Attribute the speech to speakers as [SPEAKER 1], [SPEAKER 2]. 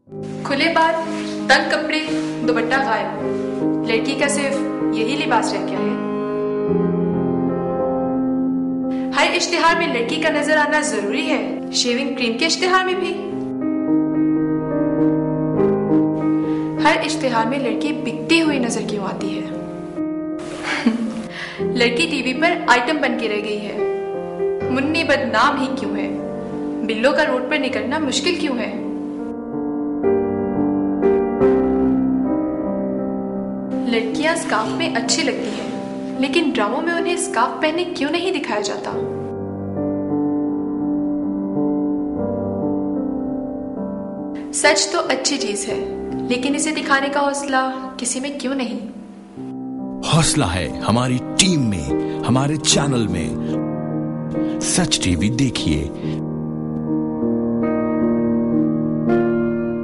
[SPEAKER 1] खुले बाल, तंग कपड़े, दुपट्टा गायब। लड़की का सिर्फ यही लिबास रह गया है। हर इश्तिहार में लड़की का नजर आना जरूरी है, शेविंग क्रीम के इश्तिहार में भी। हर इश्तिहार में लड़की बिकती हुई नजर क्यों आती है? लड़की टीवी पर आइटम बन के रह गई है। मुन्नी बदनाम ही क्यों है? बिल्लों का रोड पर निकलना मुश्किल क्यों है? लड़कियां स्कार्फ में अच्छी लगती हैं, लेकिन ड्रामों में उन्हें स्कार्फ पहने क्यों नहीं दिखाया जाता? सच तो अच्छी चीज है, लेकिन इसे दिखाने का हौसला किसी में क्यों नहीं?
[SPEAKER 2] हौसला है हमारी टीम में, हमारे चैनल में। सच टीवी देखिए।